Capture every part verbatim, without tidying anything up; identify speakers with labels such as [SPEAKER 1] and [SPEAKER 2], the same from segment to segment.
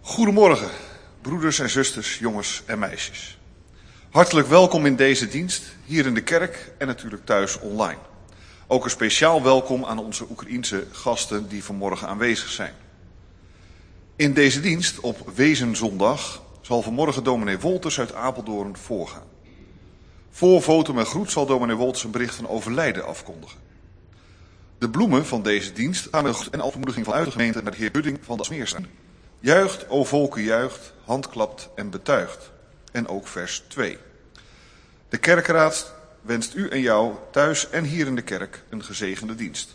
[SPEAKER 1] Goedemorgen, broeders en zusters, jongens en meisjes. Hartelijk welkom in deze dienst, hier in de kerk en natuurlijk thuis online. Ook een speciaal welkom aan onze Oekraïense gasten die vanmorgen aanwezig zijn. In deze dienst op Wezenzondag zal vanmorgen dominee Wolters uit Apeldoorn voorgaan. Voor votum en groet zal dominee Wolters een bericht van overlijden afkondigen. De bloemen van deze dienst gaan met groet en aanmoediging vanuit de gemeente naar de heer Budding van de Asmeersen. Juicht, o volken, juicht, handklapt en betuigt. En ook vers twee. De kerkraad wenst u en jou thuis en hier in de kerk een gezegende dienst.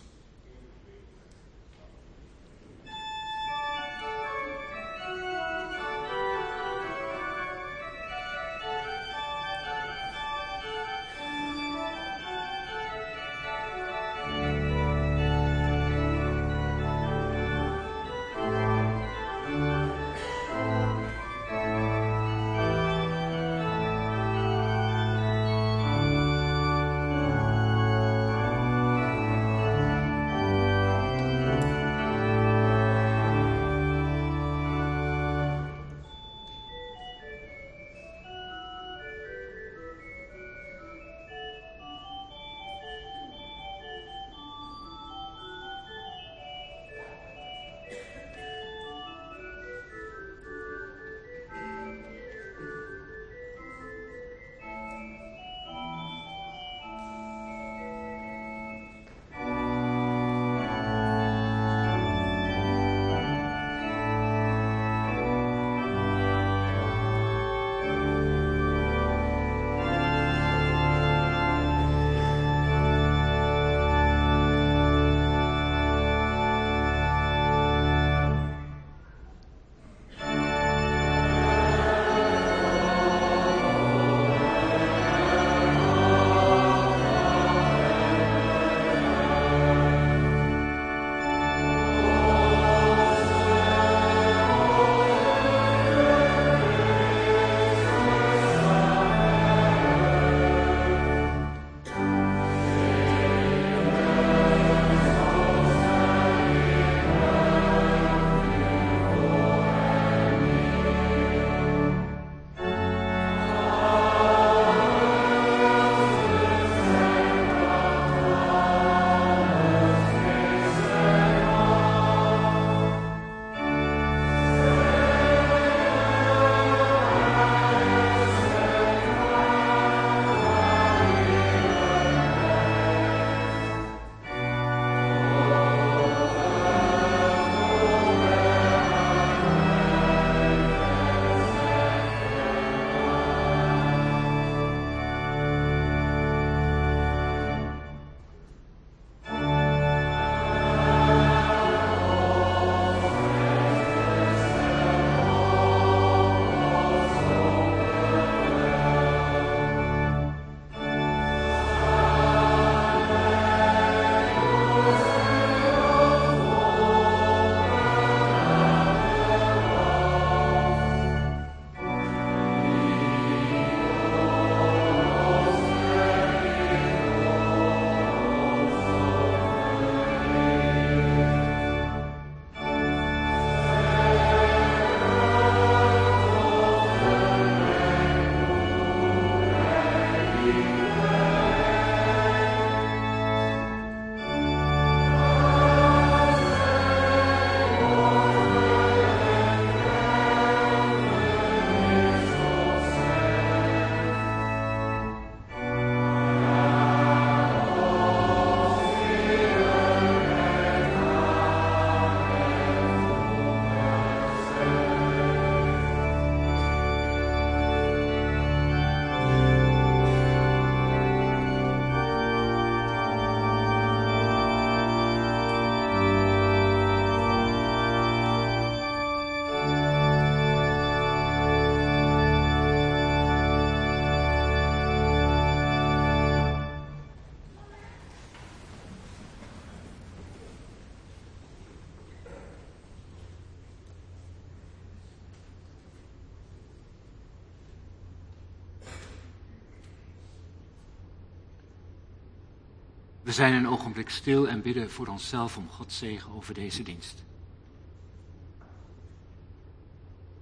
[SPEAKER 2] We zijn een ogenblik stil en bidden voor onszelf om Gods zegen over deze dienst.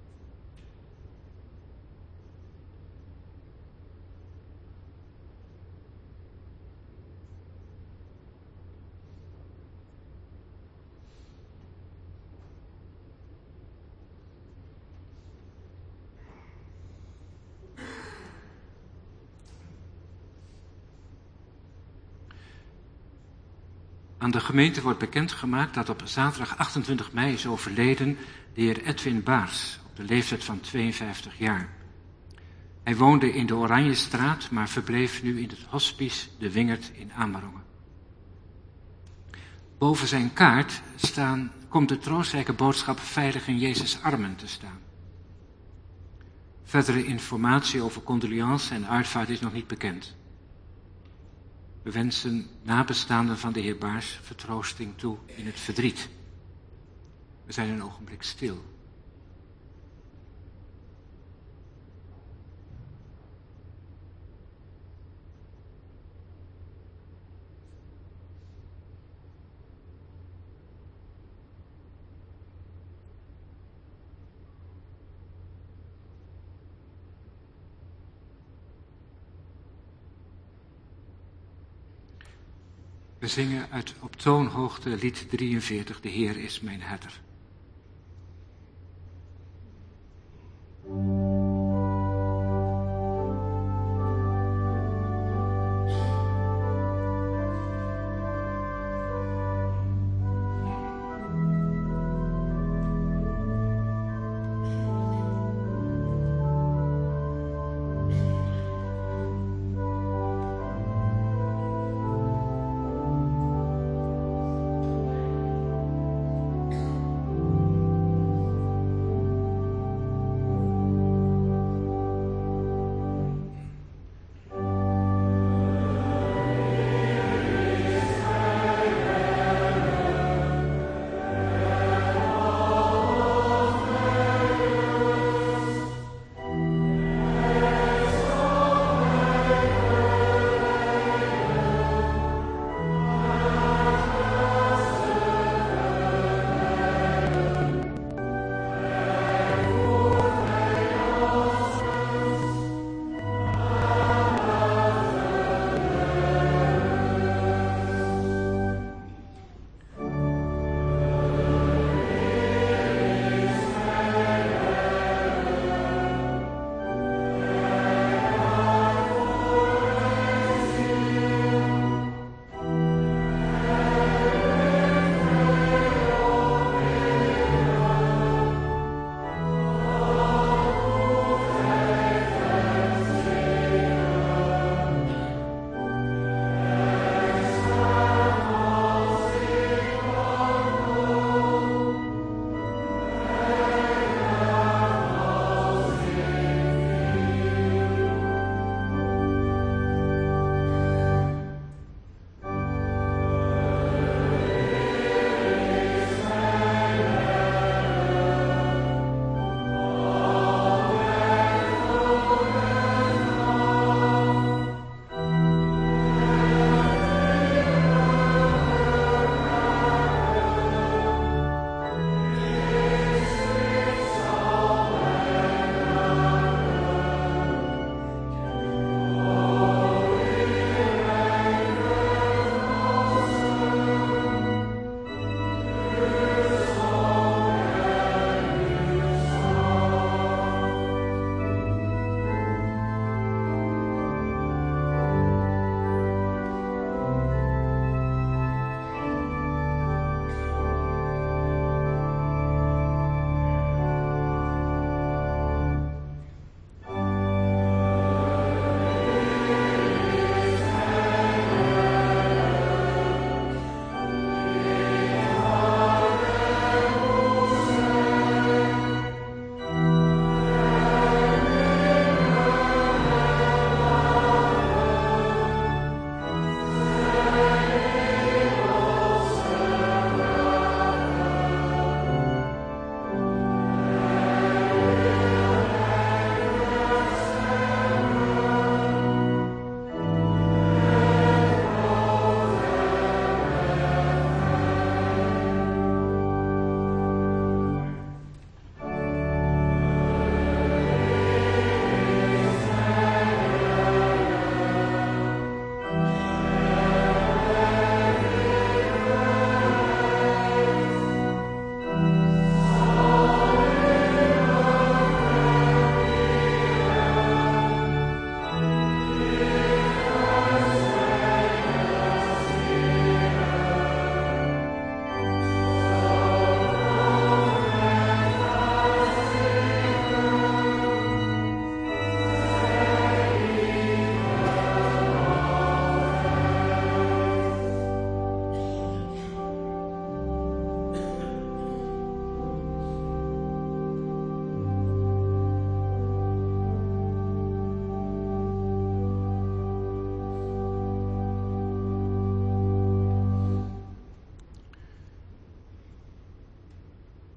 [SPEAKER 2] Aan de gemeente wordt bekendgemaakt dat op zaterdag achtentwintig mei is overleden de heer Edwin Baars, op de leeftijd van tweeënvijftig jaar. Hij woonde in de Oranjestraat, maar verbleef nu in het hospice De Wingert in Amerongen. Boven zijn kaart staan, komt de troostrijke boodschap veilig in Jezus' armen te staan. Verdere informatie over condoleance en uitvaart is nog niet bekend. We wensen nabestaanden van de heer Baars vertroosting toe in het verdriet. We zijn een ogenblik stil. We zingen uit op toonhoogte lied drieënveertig, De Heer is mijn herder.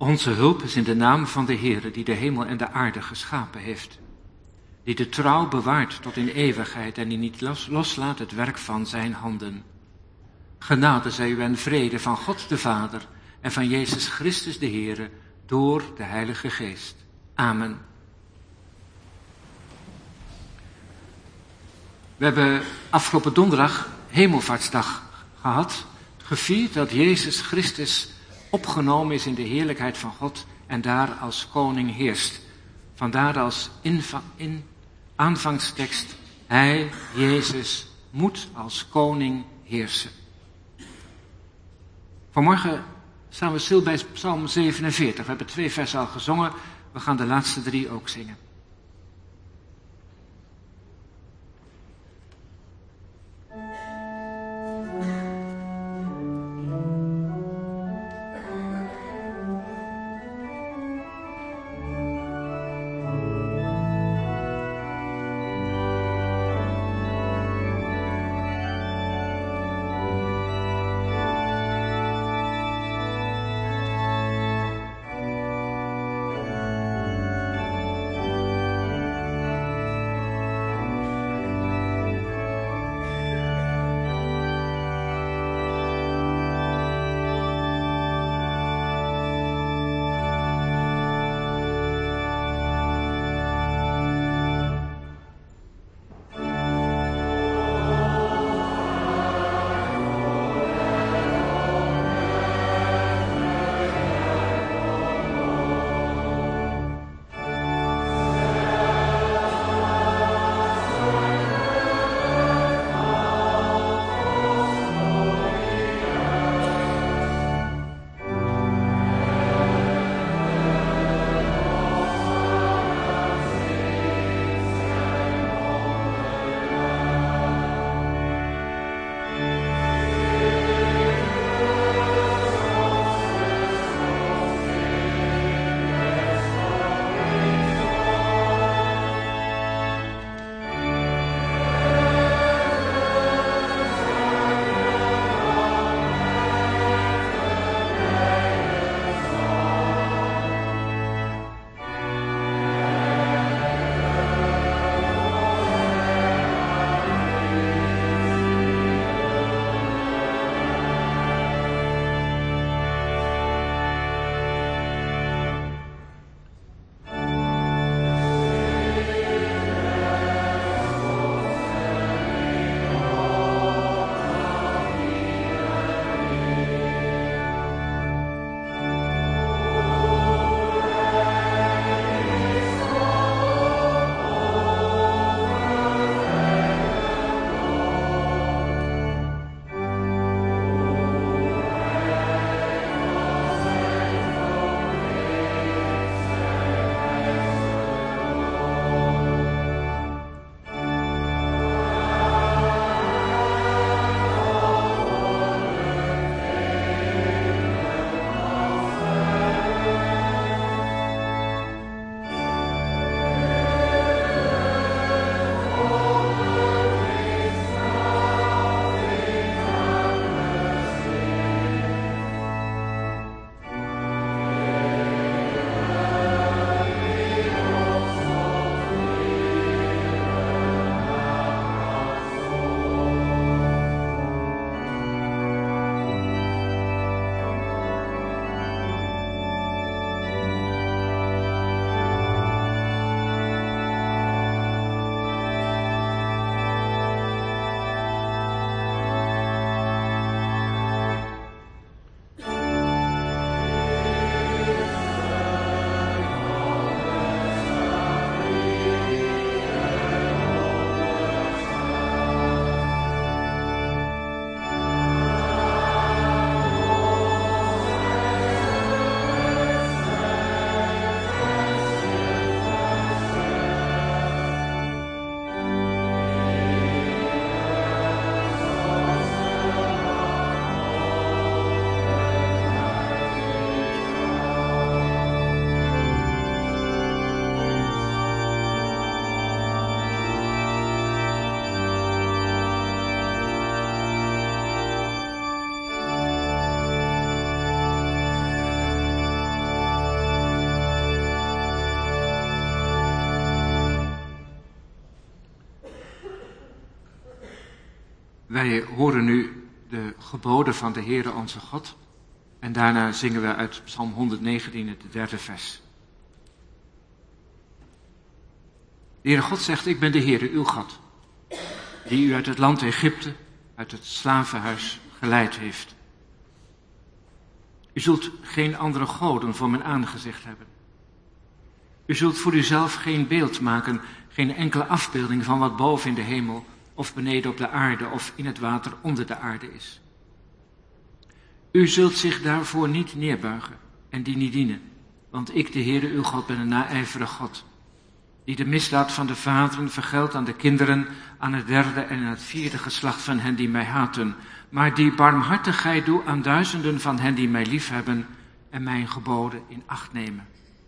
[SPEAKER 2] Onze hulp is in de naam van de Heere, die de hemel en de aarde geschapen heeft. Die de trouw bewaart tot in eeuwigheid en die niet los, loslaat het werk van zijn handen. Genade zij u en vrede van God de Vader en van Jezus Christus de Heere door de Heilige Geest. Amen. We hebben afgelopen donderdag Hemelvaartsdag gehad, gevierd dat Jezus Christus opgenomen is in de heerlijkheid van God en daar als koning heerst. Vandaar als inva- in aanvangstekst, hij, Jezus, moet als koning heersen. Vanmorgen staan we stil bij Psalm zevenenveertig. We hebben twee versen al gezongen, we gaan de laatste drie ook zingen. Wij horen nu de geboden van de Heere onze God. En daarna zingen we uit Psalm honderdnegentien, het derde vers. De Heere God zegt, ik ben de Heere uw God, die u uit het land Egypte, uit het slavenhuis geleid heeft. U zult geen andere goden voor mijn aangezicht hebben. U zult voor uzelf geen beeld maken, geen enkele afbeelding van wat boven in de hemel of beneden op de aarde of in het water onder de aarde is. U zult zich daarvoor niet neerbuigen en die niet dienen, want ik, de Heere uw God, ben een naijverige God, die de misdaad van de vaderen vergeldt aan de kinderen, aan het derde en aan het vierde geslacht van hen die mij haten, maar die barmhartigheid doe aan duizenden van hen die mij liefhebben en mijn geboden in acht nemen.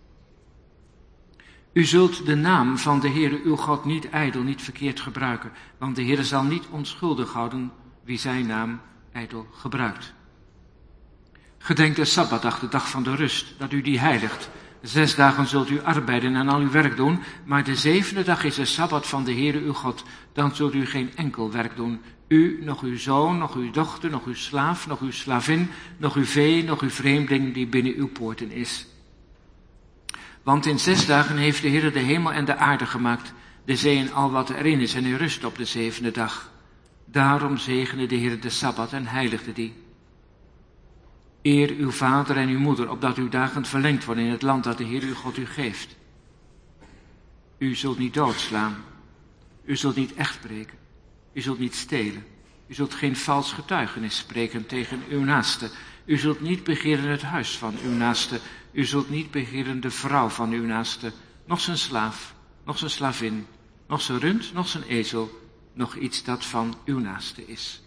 [SPEAKER 2] U zult de naam van de Heere uw God niet ijdel, niet verkeerd gebruiken, want de Heere zal niet onschuldig houden wie zijn naam ijdel gebruikt. Gedenk de Sabbatdag, de dag van de rust, dat u die heiligt. Zes dagen zult u arbeiden en al uw werk doen, maar de zevende dag is de Sabbat van de Heere uw God. Dan zult u geen enkel werk doen. U, nog uw zoon, nog uw dochter, nog uw slaaf, nog uw slavin, nog uw vee, nog uw vreemdeling die binnen uw poorten is. Want in zes dagen heeft de Heere de hemel en de aarde gemaakt, de zee en al wat erin is, en hij rust op de zevende dag. Daarom zegende de Heere de Sabbat en heiligde die. Eer uw vader en uw moeder, opdat uw dagen verlengd worden in het land dat de Heer uw God u geeft. U zult niet doodslaan. U zult niet echt breken. U zult niet stelen. U zult geen vals getuigenis spreken tegen uw naaste. U zult niet begeren het huis van uw naaste. U zult niet begeren de vrouw van uw naaste, nog zijn slaaf, nog zijn slavin, nog zijn rund, nog zijn ezel, nog iets dat van uw naaste is.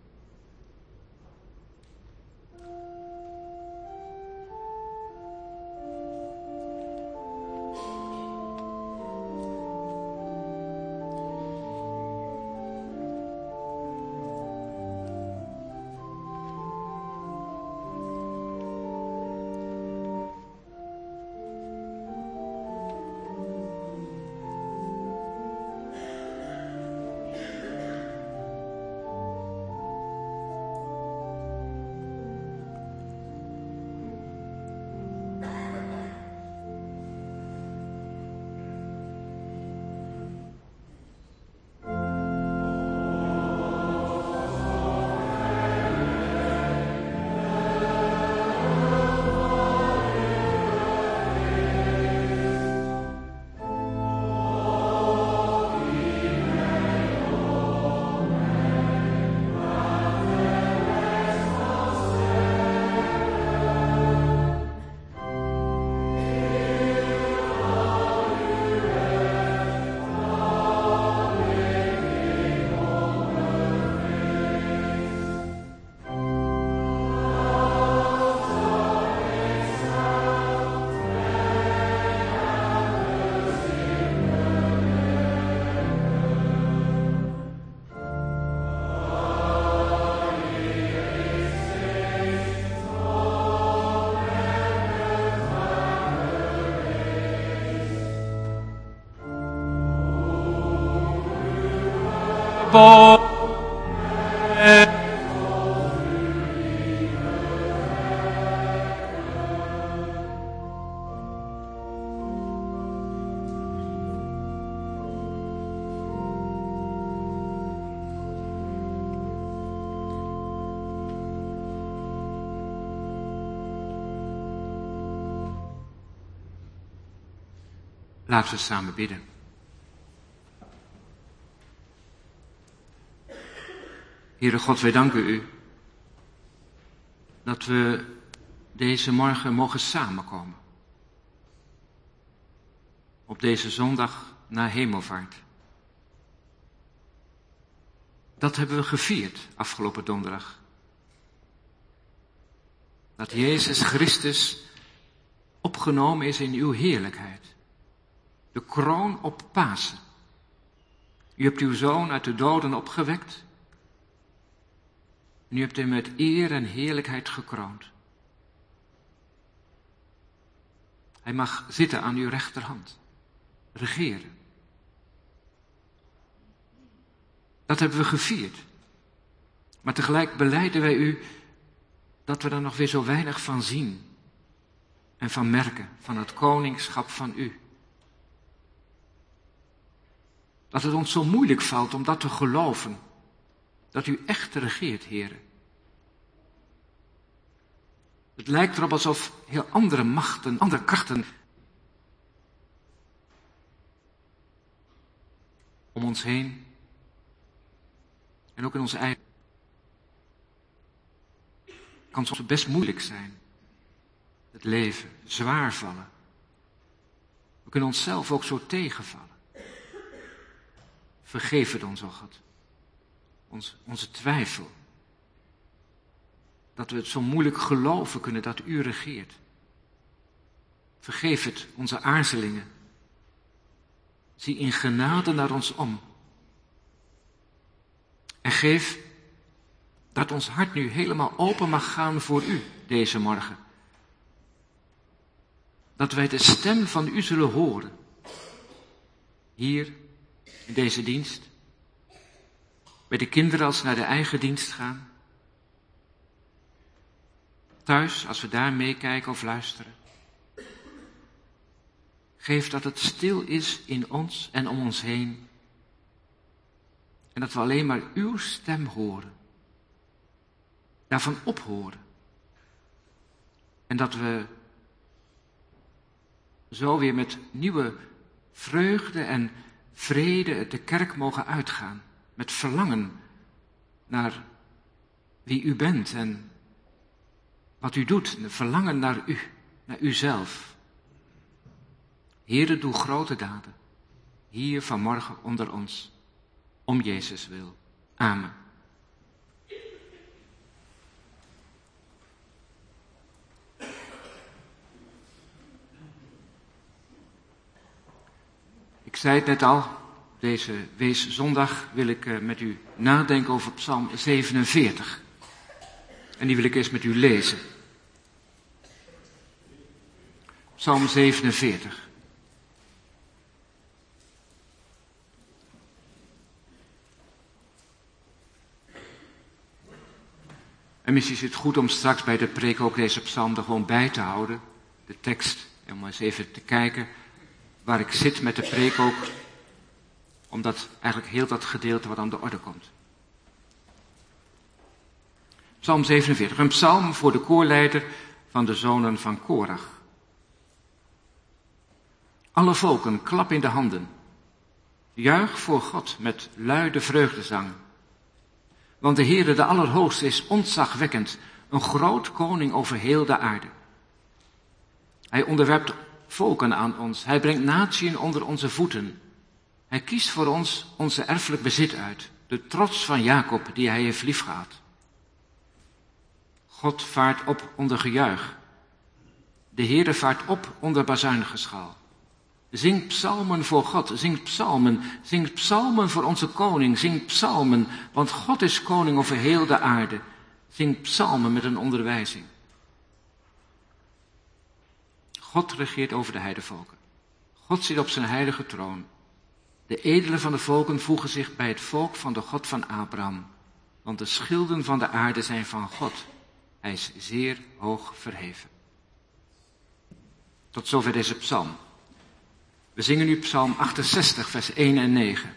[SPEAKER 2] Laten we samen bidden. Heere God, wij danken u dat we deze morgen mogen samenkomen. Op deze zondag na hemelvaart. Dat hebben we gevierd afgelopen donderdag. Dat Jezus Christus opgenomen is in uw heerlijkheid. De kroon op Pasen. U hebt uw zoon uit de doden opgewekt. En u hebt hem met eer en heerlijkheid gekroond. Hij mag zitten aan uw rechterhand. Regeren. Dat hebben we gevierd. Maar tegelijk belijden wij u dat we er nog weer zo weinig van zien en van merken, van het koningschap van u. Dat het ons zo moeilijk valt om dat te geloven, dat u echt regeert, Heere. Het lijkt erop alsof heel andere machten, andere krachten om ons heen en ook in onze eigen kan soms best moeilijk zijn. Het leven zwaar vallen. We kunnen onszelf ook zo tegenvallen. Vergeef het ons, o God. Ons, onze twijfel. Dat we het zo moeilijk geloven kunnen dat u regeert. Vergeef het, onze aarzelingen. Zie in genade naar ons om. En geef dat ons hart nu helemaal open mag gaan voor u deze morgen. Dat wij de stem van u zullen horen. Hier, in deze dienst. Bij de kinderen als ze naar de eigen dienst gaan. Thuis, als we daar meekijken of luisteren. Geef dat het stil is in ons en om ons heen. En dat we alleen maar uw stem horen. Daarvan ophoren. En dat we zo weer met nieuwe vreugde en vrede de kerk mogen uitgaan. Met verlangen naar wie u bent en wat u doet. Verlangen naar u, naar uzelf. Heere, doe grote daden. Hier vanmorgen onder ons. Om Jezus wil. Amen. Ik zei het net al, deze weeszondag wil ik met u nadenken over Psalm zevenenveertig. En die wil ik eens met u lezen. Psalm zevenenveertig. En misschien is het goed om straks bij de preek ook deze psalm er gewoon bij te houden. De tekst, en om eens even te kijken waar ik zit met de preek ook. Omdat eigenlijk heel dat gedeelte wat aan de orde komt. Psalm zevenenveertig, een psalm voor de koorleider van de zonen van Korach. Alle volken, klap in de handen. Juich voor God met luide vreugdezang. Want de Heere, de Allerhoogste, is ontzagwekkend, een groot koning over heel de aarde. Hij onderwerpt volken aan ons, hij brengt natieën onder onze voeten. Hij kiest voor ons onze erfelijk bezit uit, de trots van Jacob die hij heeft liefgehad. God vaart op onder gejuich. De Heere vaart op onder bazuingeschal. Zing psalmen voor God, zing psalmen, zing psalmen voor onze koning, zing psalmen, want God is koning over heel de aarde. Zing psalmen met een onderwijzing. God regeert over de heidevolken. God zit op zijn heilige troon. De edelen van de volken voegen zich bij het volk van de God van Abraham, want de schilden van de aarde zijn van God. Hij is zeer hoog verheven. Tot zover deze psalm. We zingen nu psalm achtenzestig, vers één en negen.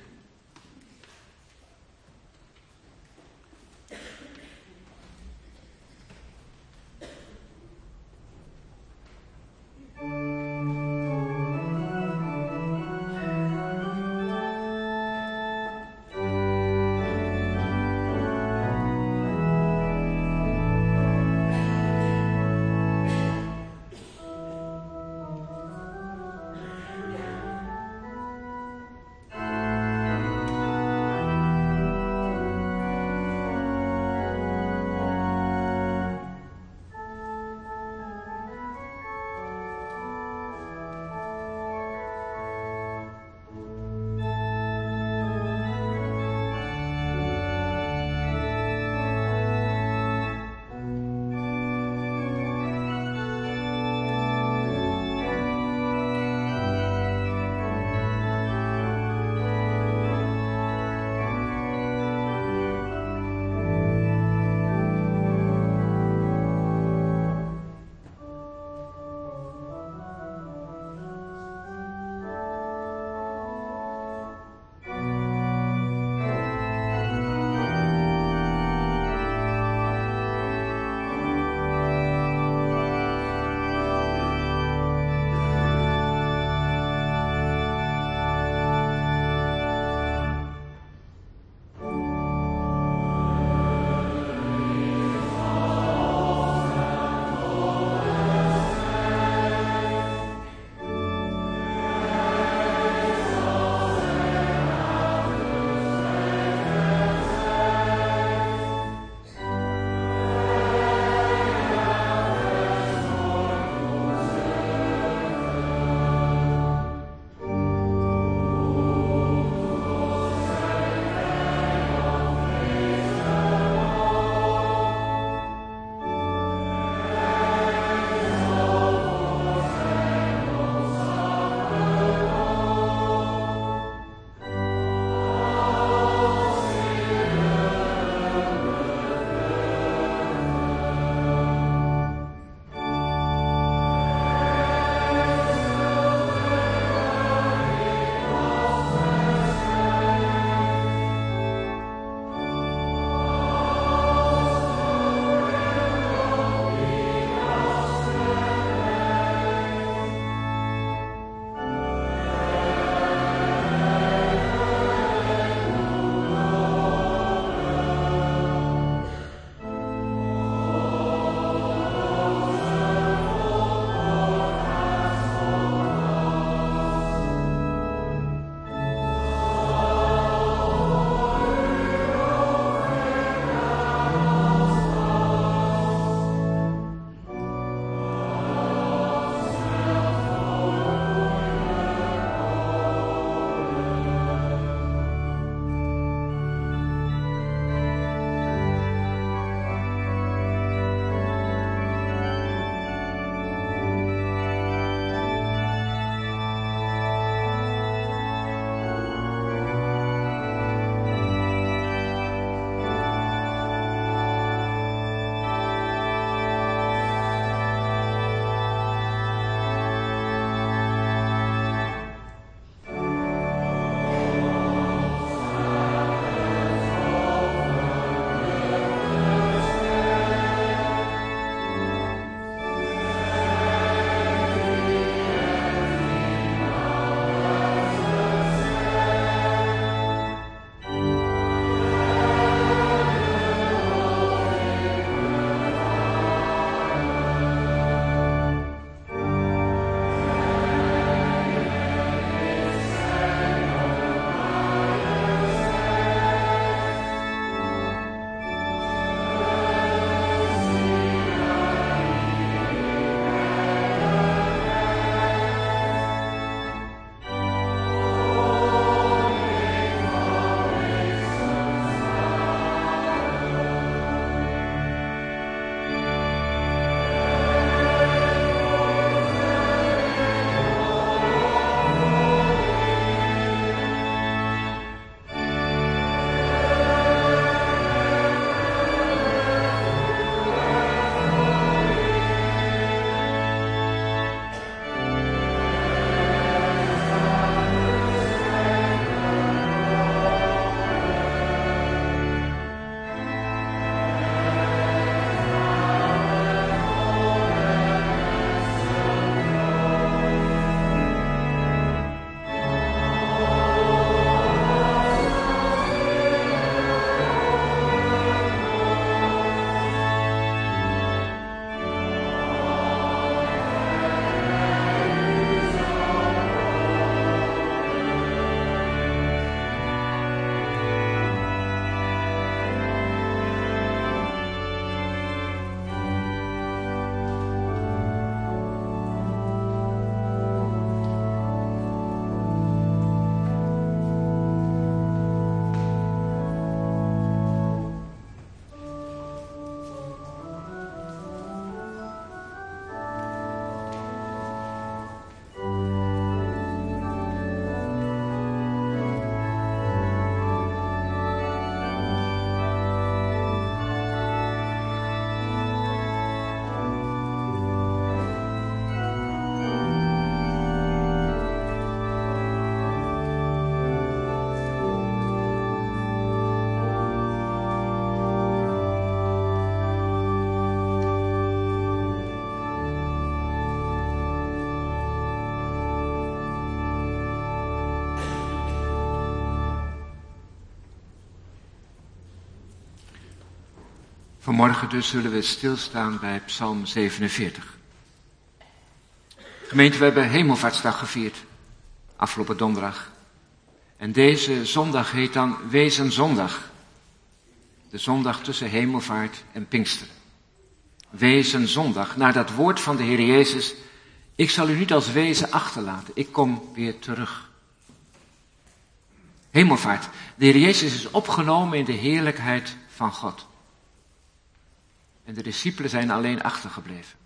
[SPEAKER 2] Vanmorgen dus zullen we stilstaan bij Psalm zevenenveertig. Gemeente, we hebben Hemelvaartsdag gevierd, afgelopen donderdag. En deze zondag heet dan Wezenzondag. De zondag tussen Hemelvaart en Pinksteren. Wezenzondag, naar dat woord van de Heer Jezus: ik zal u niet als wezen achterlaten, ik kom weer terug. Hemelvaart, de Heer Jezus is opgenomen in de heerlijkheid van God. En de discipelen zijn alleen achtergebleven.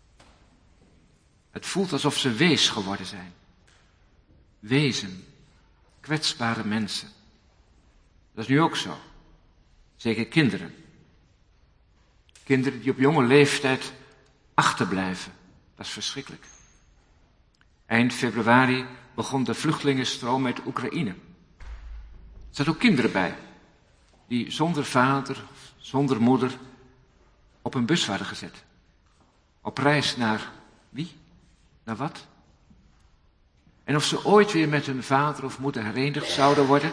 [SPEAKER 2] Het voelt alsof ze wees geworden zijn. Wezen, kwetsbare mensen. Dat is nu ook zo. Zeker kinderen. Kinderen die op jonge leeftijd achterblijven. Dat is verschrikkelijk. Eind februari begon de vluchtelingenstroom uit Oekraïne. Er zaten ook kinderen bij, die zonder vader, zonder moeder op een bus waren gezet. Op reis naar wie? Naar wat? En of ze ooit weer met hun vader of moeder herenigd zouden worden?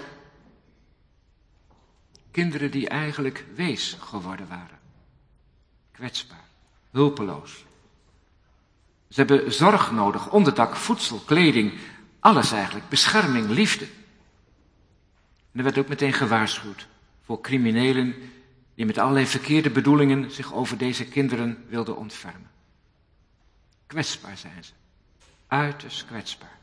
[SPEAKER 2] Kinderen die eigenlijk wees geworden waren. Kwetsbaar, hulpeloos. Ze hebben zorg nodig, onderdak, voedsel, kleding, alles eigenlijk, bescherming, liefde. En er werd ook meteen gewaarschuwd voor criminelen die met allerlei verkeerde bedoelingen zich over deze kinderen wilden ontfermen. Kwetsbaar zijn ze, uiterst kwetsbaar.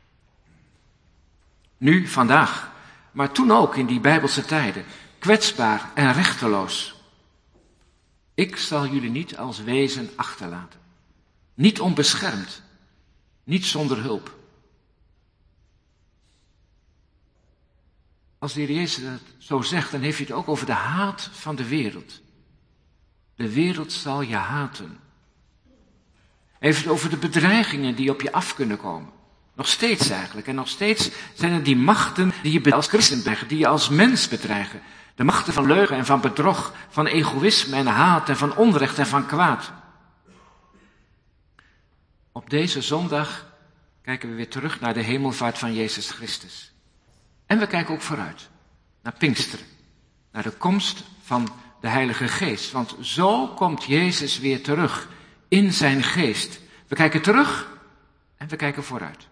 [SPEAKER 2] Nu, vandaag, maar toen ook in die Bijbelse tijden, kwetsbaar en rechteloos. Ik zal jullie niet als wezen achterlaten. Niet onbeschermd, niet zonder hulp. Als de Heer Jezus dat zo zegt, dan heeft hij het ook over de haat van de wereld. De wereld zal je haten. Hij heeft het over de bedreigingen die op je af kunnen komen. Nog steeds eigenlijk. En nog steeds zijn er die machten die je als christen bedreigen, die je als mens bedreigen. De machten van leugen en van bedrog, van egoïsme en haat en van onrecht en van kwaad. Op deze zondag kijken we weer terug naar de hemelvaart van Jezus Christus. En we kijken ook vooruit, naar Pinksteren, naar de komst van de Heilige Geest. Want zo komt Jezus weer terug, in zijn geest. We kijken terug en we kijken vooruit.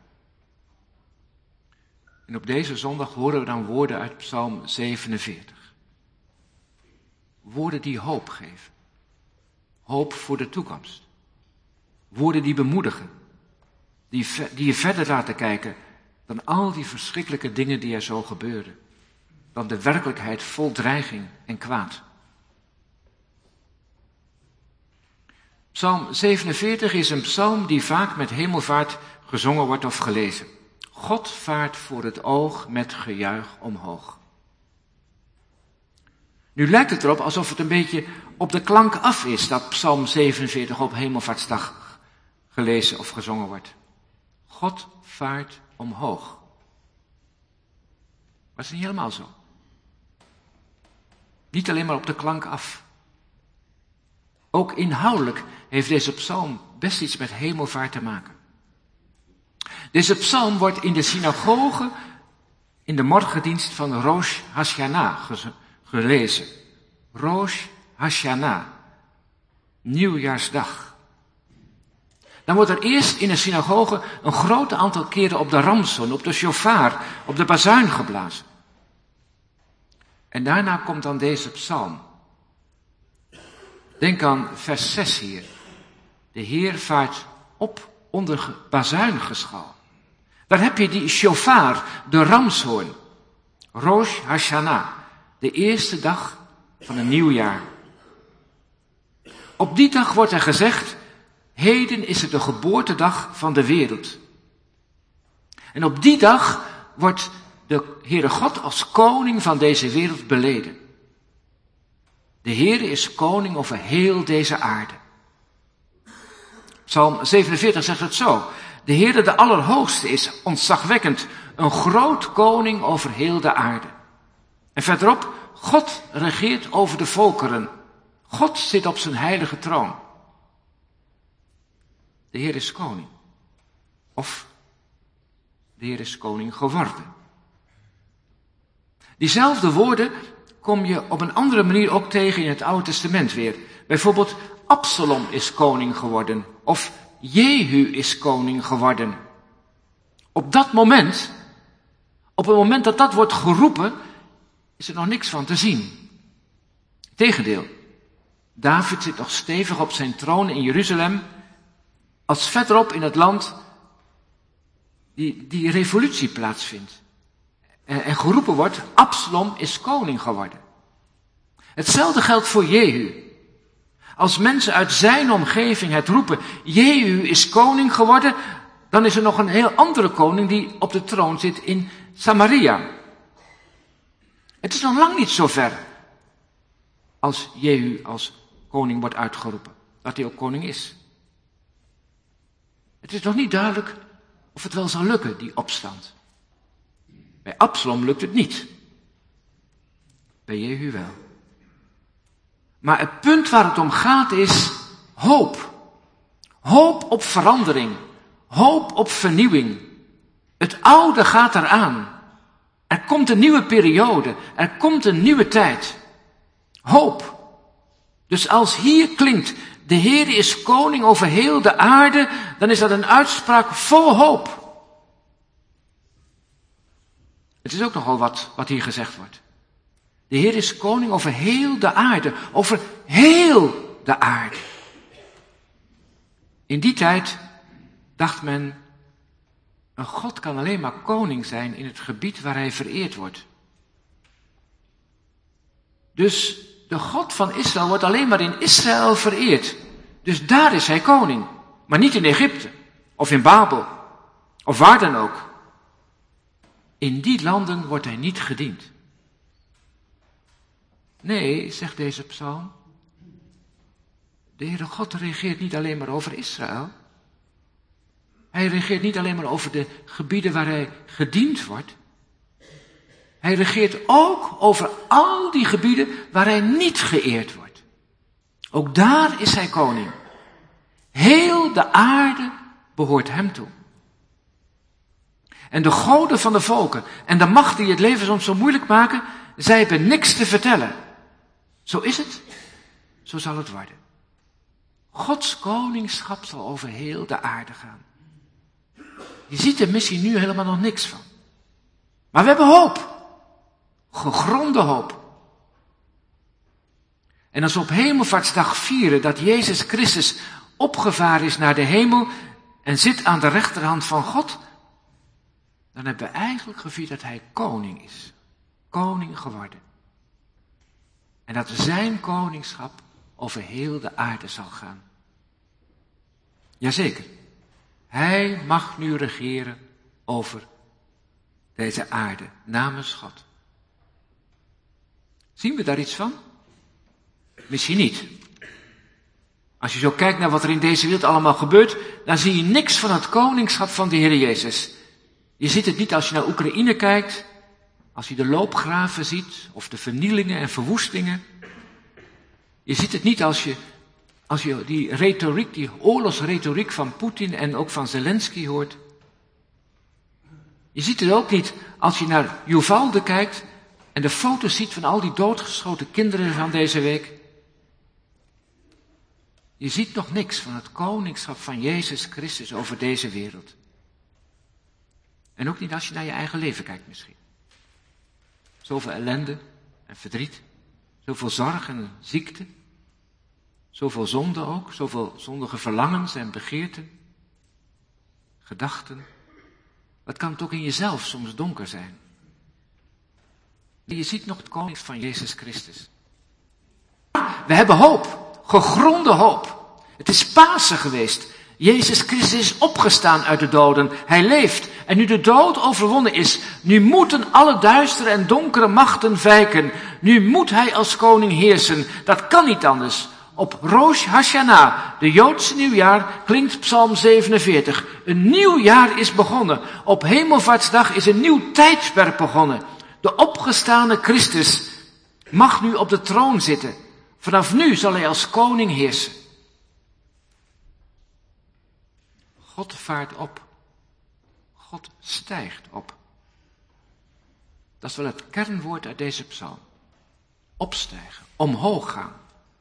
[SPEAKER 2] En op deze zondag horen we dan woorden uit Psalm zevenenveertig. Woorden die hoop geven. Hoop voor de toekomst. Woorden die bemoedigen. Die, die je verder laten kijken dan al die verschrikkelijke dingen die er zo gebeuren. Dan de werkelijkheid vol dreiging en kwaad. Psalm zevenenveertig is een psalm die vaak met hemelvaart gezongen wordt of gelezen. God vaart voor het oog met gejuich omhoog. Nu lijkt het erop alsof het een beetje op de klank af is dat Psalm zevenenveertig op Hemelvaartsdag gelezen of gezongen wordt. God vaart omhoog. Maar het is niet helemaal zo. Niet alleen maar op de klank af. Ook inhoudelijk heeft deze psalm best iets met hemelvaart te maken. Deze psalm wordt in de synagoge in de morgendienst van Rosh Hashanah gelezen. Rosh Hashanah, nieuwjaarsdag. Dan wordt er eerst in de synagoge een groot aantal keren op de ramson, op de shofar, op de bazuin geblazen. En daarna komt dan deze psalm. Denk aan vers zes hier. De Heer vaart op onder bazuingeschal. Daar heb je die shofar, de ramshoorn. Rosh Hashanah, de eerste dag van een nieuw jaar. Op die dag wordt er gezegd: heden is het de geboortedag van de wereld. En op die dag wordt de Heere God als koning van deze wereld beleden. De Heere is koning over heel deze aarde. Psalm zevenenveertig zegt het zo. De Heere de Allerhoogste is ontzagwekkend, een groot koning over heel de aarde. En verderop, God regeert over de volkeren. God zit op zijn heilige troon. De Heer is koning. Of de Heer is koning geworden. Diezelfde woorden kom je op een andere manier ook tegen in het Oude Testament weer. Bijvoorbeeld Absalom is koning geworden. Of Jehu is koning geworden. Op dat moment, op het moment dat dat wordt geroepen, is er nog niks van te zien. Tegendeel, David zit nog stevig op zijn troon in Jeruzalem, als verderop in het land die, die revolutie plaatsvindt. En, en geroepen wordt, Absalom is koning geworden. Hetzelfde geldt voor Jehu. Als mensen uit zijn omgeving het roepen, Jehu is koning geworden, dan is er nog een heel andere koning die op de troon zit in Samaria. Het is nog lang niet zo ver als Jehu als koning wordt uitgeroepen, dat hij ook koning is. Het is nog niet duidelijk of het wel zal lukken, die opstand. Bij Absalom lukt het niet. Bij Jehu wel. Maar het punt waar het om gaat is hoop. Hoop op verandering. Hoop op vernieuwing. Het oude gaat eraan. Er komt een nieuwe periode. Er komt een nieuwe tijd. Hoop. Dus als hier klinkt, de Heer is koning over heel de aarde, dan is dat een uitspraak vol hoop. Het is ook nogal wat, wat hier gezegd wordt. De Heer is koning over heel de aarde, over heel de aarde. In die tijd dacht men, een God kan alleen maar koning zijn in het gebied waar hij vereerd wordt. Dus de God van Israël wordt alleen maar in Israël vereerd. Dus daar is hij koning, maar niet in Egypte of in Babel of waar dan ook. In die landen wordt hij niet gediend. Nee, zegt deze psalm, de Heere God regeert niet alleen maar over Israël. Hij regeert niet alleen maar over de gebieden waar hij gediend wordt. Hij regeert ook over al die gebieden waar hij niet geëerd wordt. Ook daar is hij koning. Heel de aarde behoort hem toe. En de goden van de volken en de machten die het leven soms zo moeilijk maken, zij hebben niks te vertellen. Zo is het, zo zal het worden. Gods koningschap zal over heel de aarde gaan. Je ziet er misschien nu helemaal nog niks van. Maar we hebben hoop. Gegronde hoop. En als we op Hemelvaartsdag vieren dat Jezus Christus opgevaren is naar de hemel en zit aan de rechterhand van God, dan hebben we eigenlijk gevierd dat hij koning is. Koning geworden. En dat zijn koningschap over heel de aarde zal gaan. Jazeker. Hij mag nu regeren over deze aarde namens God. Zien we daar iets van? Misschien niet. Als je zo kijkt naar wat er in deze wereld allemaal gebeurt, dan zie je niks van het koningschap van de Heer Jezus. Je ziet het niet als je naar Oekraïne kijkt, als je de loopgraven ziet, of de vernielingen en verwoestingen. Je ziet het niet als je, als je die retoriek, die oorlogsretoriek van Poetin en ook van Zelensky hoort. Je ziet het ook niet als je naar Uvalde kijkt en de foto's ziet van al die doodgeschoten kinderen van deze week. Je ziet nog niks van het koningschap van Jezus Christus over deze wereld. En ook niet als je naar je eigen leven kijkt misschien. Zoveel ellende en verdriet, zoveel zorg en ziekte, zoveel zonde ook, zoveel zondige verlangens en begeerten, gedachten. Wat kan het ook in jezelf soms donker zijn? Je ziet nog het koningschap van Jezus Christus. We hebben hoop, gegronde hoop. Het is Pasen geweest. Jezus Christus is opgestaan uit de doden. Hij leeft. En nu de dood overwonnen is, nu moeten alle duistere en donkere machten wijken. Nu moet hij als koning heersen. Dat kan niet anders. Op Rosh Hashanah, de Joodse nieuwjaar, klinkt Psalm zevenenveertig. Een nieuw jaar is begonnen. Op Hemelvaartsdag is een nieuw tijdperk begonnen. De opgestane Christus mag nu op de troon zitten. Vanaf nu zal hij als koning heersen. God vaart op. God stijgt op. Dat is wel het kernwoord uit deze psalm. opstijgen, omhoog gaan.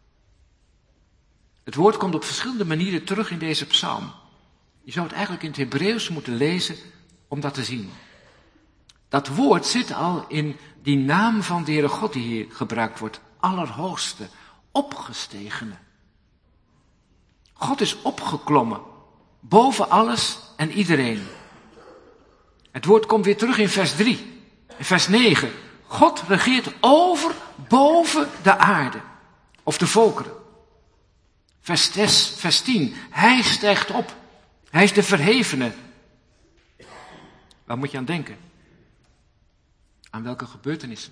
[SPEAKER 2] Het woord komt op verschillende manieren terug in deze psalm. Je zou het eigenlijk in het Hebreeuws moeten lezen om dat te zien. Dat woord zit al in die naam van de Heere God die hier gebruikt wordt. Allerhoogste, opgestegene. God is opgeklommen, boven alles en iedereen. Het woord komt weer terug in vers drie. In vers negen. God regeert over, boven de aarde. Of de volkeren. Vers zes, vers tien. Hij stijgt op. Hij is de verhevene. Waar moet je aan denken? Aan welke gebeurtenissen?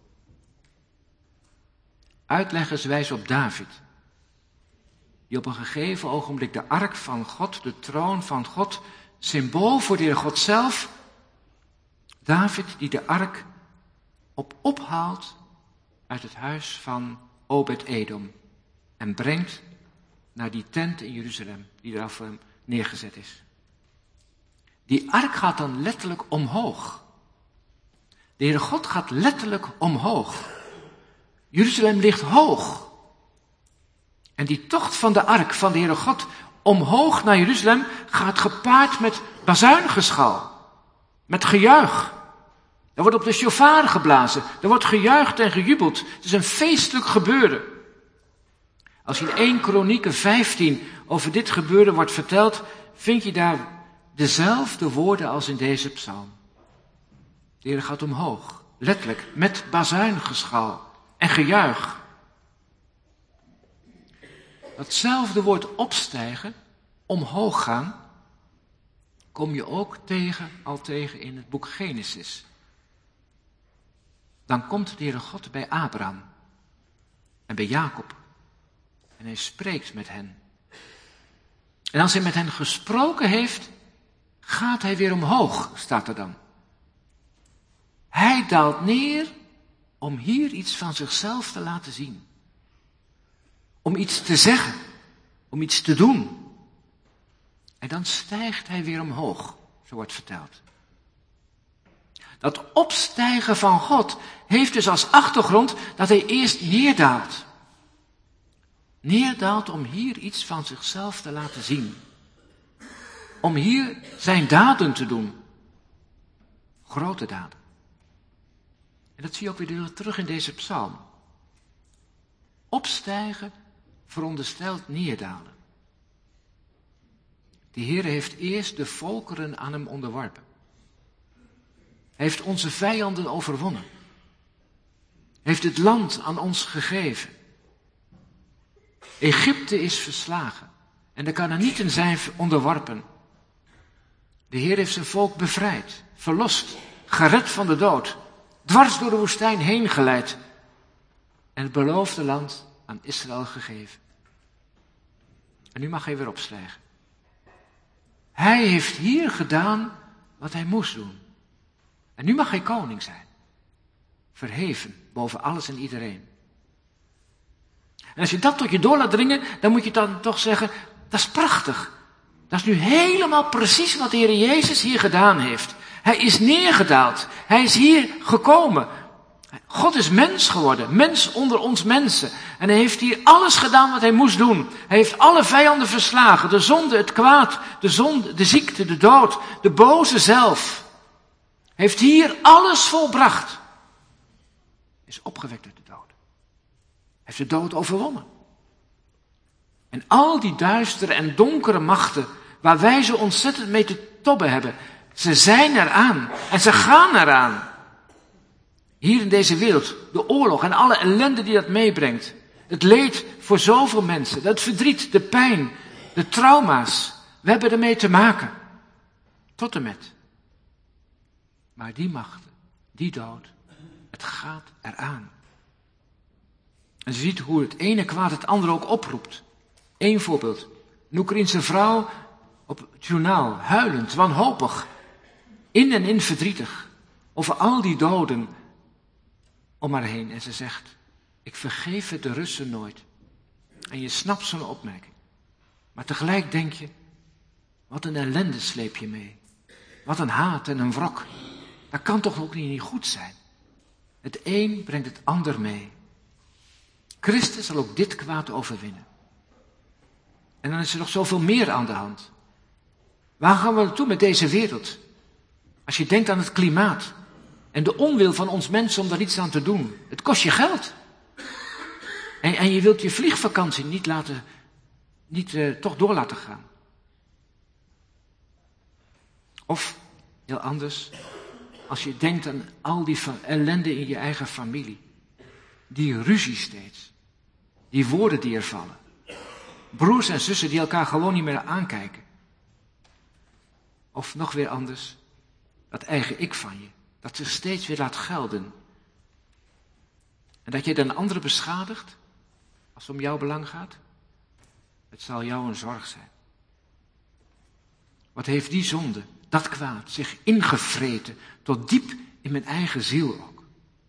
[SPEAKER 2] Uitleggers wijzen op David. Die op een gegeven ogenblik de ark van God, de troon van God, symbool voor de Heer God zelf. David die de ark op ophaalt uit het huis van Obed-Edom. En brengt naar die tent in Jeruzalem die daar voor hem neergezet is. Die ark gaat dan letterlijk omhoog. De Heere God gaat letterlijk omhoog. Jeruzalem ligt hoog. En die tocht van de ark van de Heere God omhoog naar Jeruzalem gaat gepaard met bazuingeschal. Met gejuich. Er wordt op de shofar geblazen. Er wordt gejuicht en gejubeld. Het is een feestelijk gebeuren. Als je in eerste Kronieken vijftien over dit gebeuren wordt verteld, vind je daar dezelfde woorden als in deze psalm. De Heer gaat omhoog, letterlijk, met bazuingeschal en gejuich. Datzelfde woord opstijgen, omhoog gaan, kom je ook tegen, al tegen in het boek Genesis. Dan komt de Heere God bij Abraham en bij Jacob. En hij spreekt met hen. En als hij met hen gesproken heeft, gaat hij weer omhoog, staat er dan. Hij daalt neer om hier iets van zichzelf te laten zien. Om iets te zeggen, om iets te doen. En dan stijgt hij weer omhoog, zo wordt verteld. Dat opstijgen van God heeft dus als achtergrond dat hij eerst neerdaalt. Neerdaalt om hier iets van zichzelf te laten zien. Om hier zijn daden te doen. Grote daden. En dat zie je ook weer terug in deze psalm. Opstijgen veronderstelt neerdalen. De Heer heeft eerst de volkeren aan hem onderworpen. Hij heeft onze vijanden overwonnen. Hij heeft het land aan ons gegeven. Egypte is verslagen en de Kanaanieten zijn onderworpen. De Heer heeft zijn volk bevrijd, verlost, gered van de dood, dwars door de woestijn heen geleid en het beloofde land aan Israël gegeven. En nu mag hij weer opstijgen. Hij heeft hier gedaan wat hij moest doen. En nu mag hij koning zijn. Verheven boven alles en iedereen. En als je dat tot je door laat dringen, dan moet je dan toch zeggen, dat is prachtig. Dat is nu helemaal precies wat de Heer Jezus hier gedaan heeft. Hij is neergedaald. Hij is hier gekomen. God is mens geworden. Mens onder ons mensen. En hij heeft hier alles gedaan wat hij moest doen. Hij heeft alle vijanden verslagen. De zonde, het kwaad, de zonde, de ziekte, de dood, de boze zelf. Hij heeft hier alles volbracht. Hij is opgewekt uit de dood. Hij heeft de dood overwonnen. En al die duistere en donkere machten, waar wij zo ontzettend mee te tobben hebben, ze zijn eraan en ze gaan eraan. Hier in deze wereld, de oorlog en alle ellende die dat meebrengt. Het leed voor zoveel mensen, het verdriet, de pijn, de trauma's. We hebben ermee te maken. Tot en met. Maar die machten, die dood, het gaat eraan. En je ziet hoe het ene kwaad het andere ook oproept. Eén voorbeeld. Een Oekraïense vrouw op het journaal, huilend, wanhopig, in en in verdrietig, over al die doden om haar heen. En ze zegt, ik vergeef het de Russen nooit. En je snapt zo'n opmerking. Maar tegelijk denk je, wat een ellende sleep je mee. Wat een haat en een wrok. Dat kan toch ook niet goed zijn. Het een brengt het ander mee. Christus zal ook dit kwaad overwinnen. En dan is er nog zoveel meer aan de hand. Waar gaan we naartoe met deze wereld? Als je denkt aan het klimaat en de onwil van ons mensen om daar iets aan te doen. Het kost je geld. En, en je wilt je vliegvakantie niet, laten, niet uh, toch door laten gaan. Of, heel anders, als je denkt aan al die ellende in je eigen familie. Die ruzie steeds. Die woorden die er vallen. Broers en zussen die elkaar gewoon niet meer aankijken. Of nog weer anders, dat eigen ik van je. Dat zich steeds weer laat gelden. En dat je dan anderen beschadigt, als het om jouw belang gaat. Het zal jou een zorg zijn. Wat heeft die zonde, dat kwaad, zich ingevreten tot diep in mijn eigen ziel ook.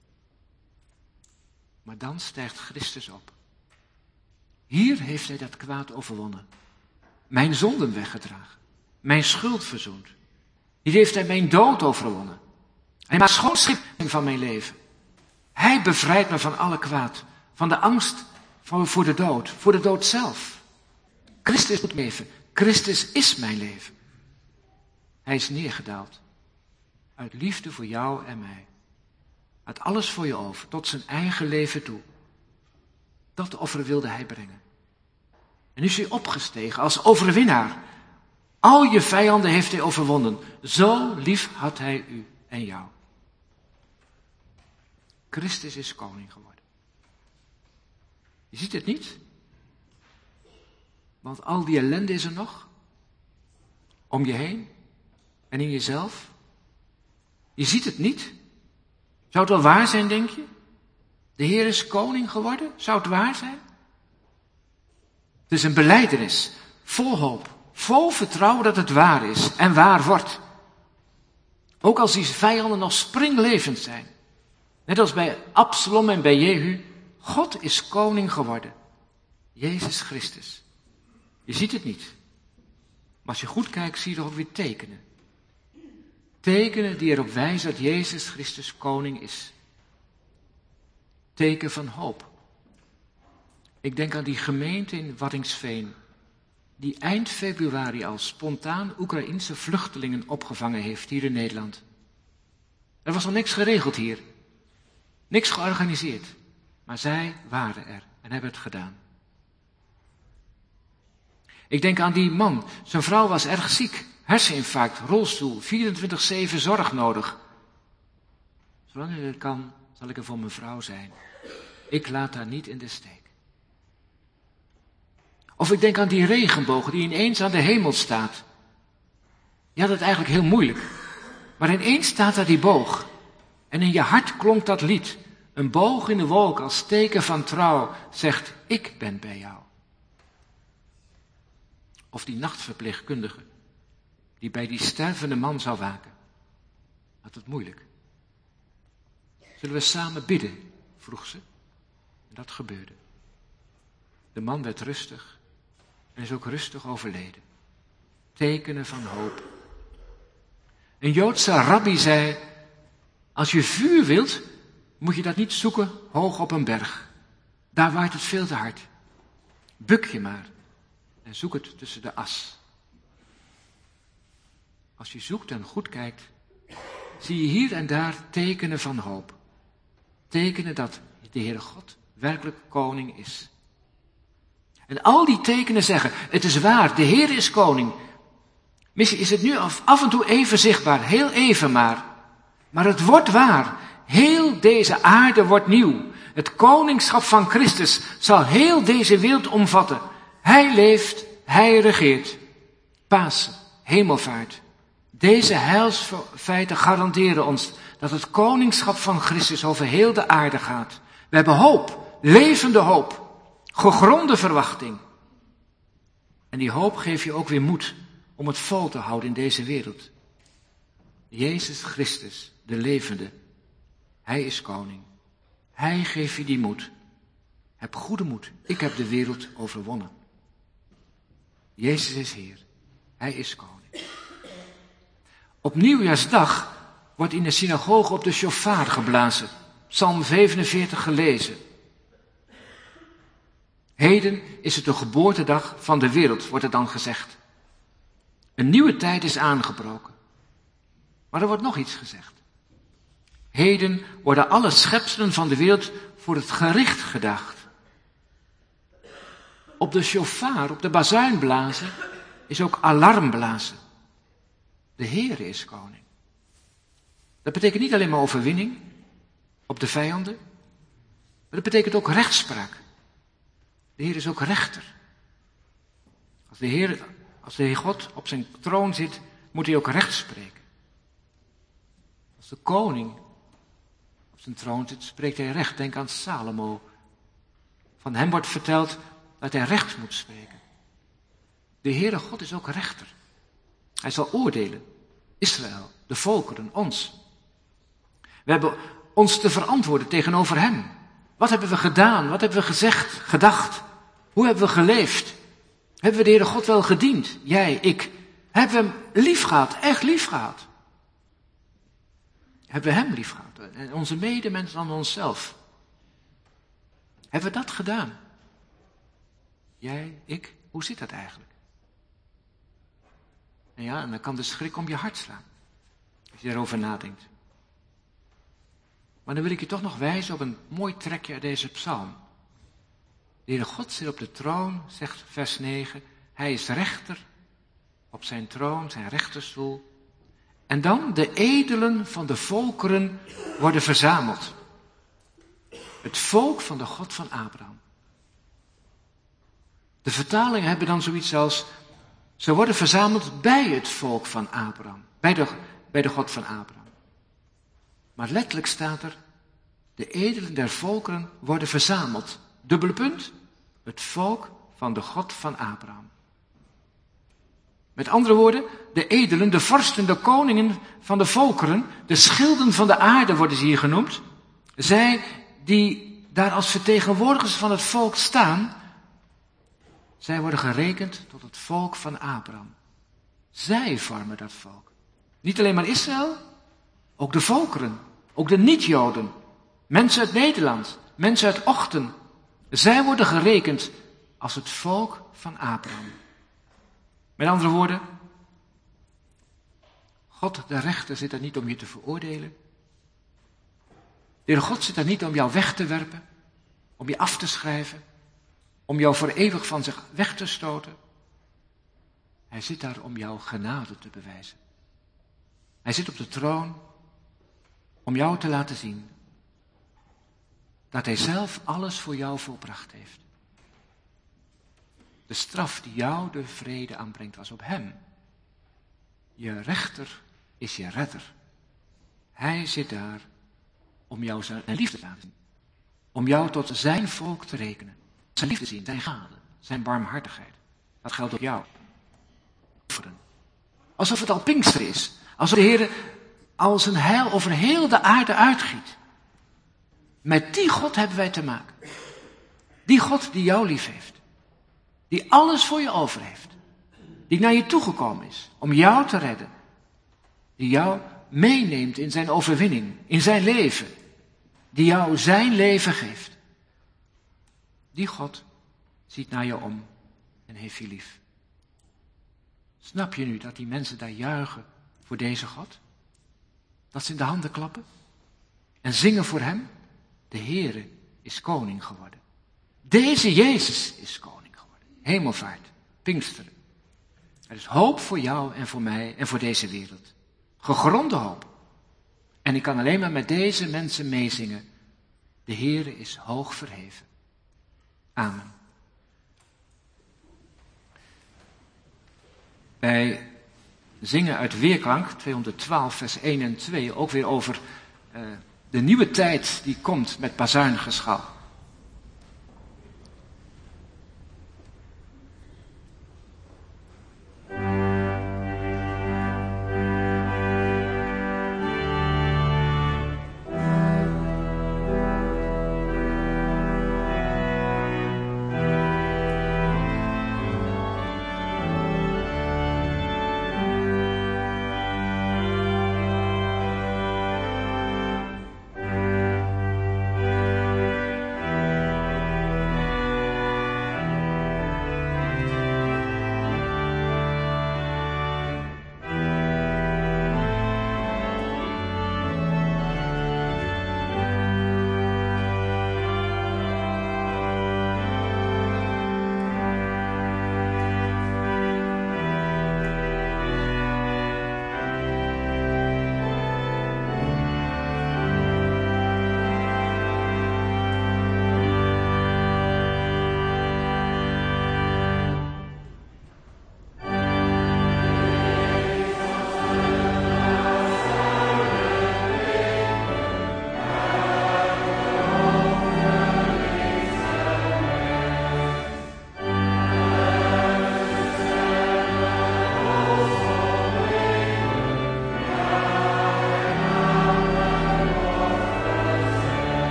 [SPEAKER 2] Maar dan stijgt Christus op. Hier heeft hij dat kwaad overwonnen. Mijn zonden weggedragen. Mijn schuld verzoend. Hier heeft hij mijn dood overwonnen. Hij maakt schoonschip van mijn leven. Hij bevrijdt me van alle kwaad. Van de angst voor de dood. Voor de dood zelf. Christus moet leven. Christus is mijn leven. Hij is neergedaald. Uit liefde voor jou en mij. Had alles voor je over. Tot zijn eigen leven toe. Dat offer wilde hij brengen. En nu is hij opgestegen als overwinnaar. Al je vijanden heeft hij overwonnen. Zo lief had hij u en jou. Christus is koning geworden. Je ziet het niet? Want al die ellende is er nog. Om je heen. En in jezelf. Je ziet het niet. Zou het wel waar zijn, denk je? De Heer is koning geworden. Zou het waar zijn? Het is een belijdenis. Vol hoop. Vol vertrouwen dat het waar is. En waar wordt. Ook als die vijanden nog springlevend zijn. Net als bij Absalom en bij Jehu. God is koning geworden. Jezus Christus. Je ziet het niet. Maar als je goed kijkt, zie je er ook weer tekenen. Tekenen die erop wijzen dat Jezus Christus koning is. Teken van hoop. Ik denk aan die gemeente in Waddinxveen, die eind februari al spontaan Oekraïense vluchtelingen opgevangen heeft hier in Nederland. Er was al niks geregeld hier. Niks georganiseerd. Maar zij waren er en hebben het gedaan. Ik denk aan die man. Zijn vrouw was erg ziek. Herseninfarct, rolstoel, vierentwintig zeven zorg nodig. Zolang ik het kan, zal ik er voor mijn vrouw zijn. Ik laat haar niet in de steek. Of ik denk aan die regenboog die ineens aan de hemel staat. Je had het eigenlijk heel moeilijk. Maar ineens staat daar die boog. En in je hart klonk dat lied. Een boog in de wolk als teken van trouw zegt, ik ben bij jou. Of die nachtverpleegkundige die bij die stervende man zou waken. Had het moeilijk. Zullen we samen bidden, vroeg ze. En dat gebeurde. De man werd rustig en is ook rustig overleden. Tekenen van hoop. Een Joodse rabbi zei, als je vuur wilt, moet je dat niet zoeken hoog op een berg. Daar waait het veel te hard. Buk je maar en zoek het tussen de as. Als je zoekt en goed kijkt, zie je hier en daar tekenen van hoop. Tekenen dat de Heere God werkelijk koning is. En al die tekenen zeggen, het is waar, de Heer is koning. Misschien is het nu af, af en toe even zichtbaar, heel even maar. Maar het wordt waar. Heel deze aarde wordt nieuw. Het koningschap van Christus zal heel deze wereld omvatten. Hij leeft, hij regeert. Pasen, hemelvaart. Deze heilsfeiten garanderen ons dat het koningschap van Christus over heel de aarde gaat. We hebben hoop, levende hoop, gegronde verwachting. En die hoop geeft je ook weer moed om het vol te houden in deze wereld. Jezus Christus, de levende, hij is koning. Hij geeft je die moed. Heb goede moed, ik heb de wereld overwonnen. Jezus is Heer, hij is koning. Op nieuwjaarsdag wordt in de synagoge op de shofar geblazen. Psalm zevenenveertig gelezen. Heden is het de geboortedag van de wereld, wordt er dan gezegd. Een nieuwe tijd is aangebroken. Maar er wordt nog iets gezegd. Heden worden alle schepselen van de wereld voor het gericht gedacht. Op de shofar, op de bazuin blazen, is ook alarm blazen. De Heere is koning. Dat betekent niet alleen maar overwinning op de vijanden, maar dat betekent ook rechtspraak. De Heer is ook rechter. Als de Heer, als de Heer God op zijn troon zit, moet hij ook recht spreken. Als de koning op zijn troon zit, spreekt hij recht. Denk aan Salomo. Van hem wordt verteld dat hij recht moet spreken. De Heere God is ook rechter. Hij zal oordelen. Israël, de volkeren, ons. We hebben ons te verantwoorden tegenover hem. Wat hebben we gedaan? Wat hebben we gezegd, gedacht? Hoe hebben we geleefd? Hebben we de Heere God wel gediend? Jij, ik. Hebben we hem lief gehad? Echt lief gehad? Hebben we hem lief gehad? En onze medemensen aan onszelf. Hebben we dat gedaan? Jij, ik. Hoe zit dat eigenlijk? En ja, en dan kan de schrik om je hart slaan. Als je daarover nadenkt. Maar dan wil ik je toch nog wijzen op een mooi trekje uit deze psalm. De Heere God zit op de troon, zegt vers negen. Hij is rechter op zijn troon, zijn rechterstoel. En dan de edelen van de volkeren worden verzameld. Het volk van de God van Abraham. De vertalingen hebben dan zoiets als, ze worden verzameld bij het volk van Abraham. Bij de, bij de God van Abraham. Maar letterlijk staat er, de edelen der volkeren worden verzameld. Dubbele punt, het volk van de God van Abraham. Met andere woorden, de edelen, de vorsten, de koningen van de volkeren, de schilden van de aarde worden ze hier genoemd. Zij die daar als vertegenwoordigers van het volk staan, zij worden gerekend tot het volk van Abraham. Zij vormen dat volk. Niet alleen maar Israël, ook de volkeren, ook de niet-Joden, mensen uit Nederland, mensen uit Ochten. Zij worden gerekend als het volk van Abraham. Met andere woorden, God de rechter zit er niet om je te veroordelen. De Heer God zit er niet om jou weg te werpen, om je af te schrijven, om jou voor eeuwig van zich weg te stoten. Hij zit daar om jou genade te bewijzen. Hij zit op de troon om jou te laten zien dat hij zelf alles voor jou volbracht heeft. De straf die jou de vrede aanbrengt was op hem. Je rechter is je redder. Hij zit daar om jou zijn liefde te laten zien. Om jou tot zijn volk te rekenen. Zijn liefde te zien, zijn genade, zijn barmhartigheid. Dat geldt op jou. Alsof het al Pinkster is. Alsof de Heer al zijn heil over heel de aarde uitgiet. Met die God hebben wij te maken. Die God die jou lief heeft. Die alles voor je over heeft. Die naar je toegekomen is om jou te redden. Die jou meeneemt in zijn overwinning, in zijn leven. Die jou zijn leven geeft. Die God ziet naar je om en heeft je lief. Snap je nu dat die mensen daar juichen voor deze God? Dat ze in de handen klappen en zingen voor hem? De Heere is koning geworden. Deze Jezus is koning geworden. Hemelvaart, Pinksteren. Er is hoop voor jou en voor mij en voor deze wereld. Gegronde hoop. En ik kan alleen maar met deze mensen meezingen. De Heere is hoog verheven. Amen. Wij zingen uit Weerklank, tweehonderdtwaalf, vers één en twee, ook weer over uh, de nieuwe tijd die komt met bazuingeschal.